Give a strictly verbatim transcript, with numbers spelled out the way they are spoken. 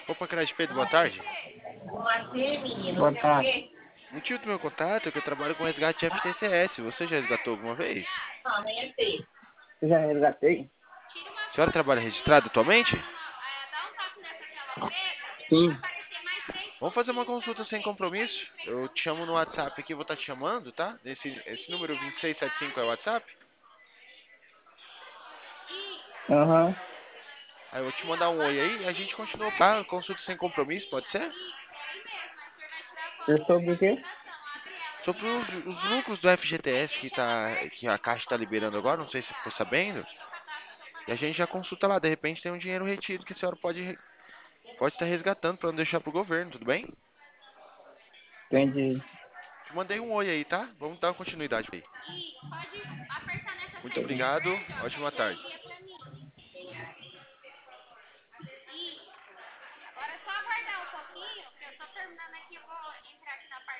Opa, Crédito Pedro, boa tarde. Boa tarde. Um tio do meu contato é que eu trabalho com resgate F G T S. Você já resgatou alguma vez? Eu já resgatei? A senhora trabalha registrado atualmente? Sim. Vamos fazer uma consulta sem compromisso? Eu te chamo no WhatsApp aqui, vou estar te chamando, tá? Esse, esse número vinte e seis setenta e cinco é o WhatsApp? Aham. Aí eu vou te mandar um oi aí e a gente continua, tá? Consulta sem compromisso, pode ser? É sobre o quê? Sobre os, os lucros do F G T S que, tá, que a Caixa está liberando agora, não sei se você ficou sabendo. E a gente já consulta lá, de repente tem um dinheiro retido que a senhora pode re- pode estar resgatando para não deixar pro governo, tudo bem? Entendi. Te mandei um oi aí, tá? Vamos dar continuidade aí. Muito obrigado, ótima tarde.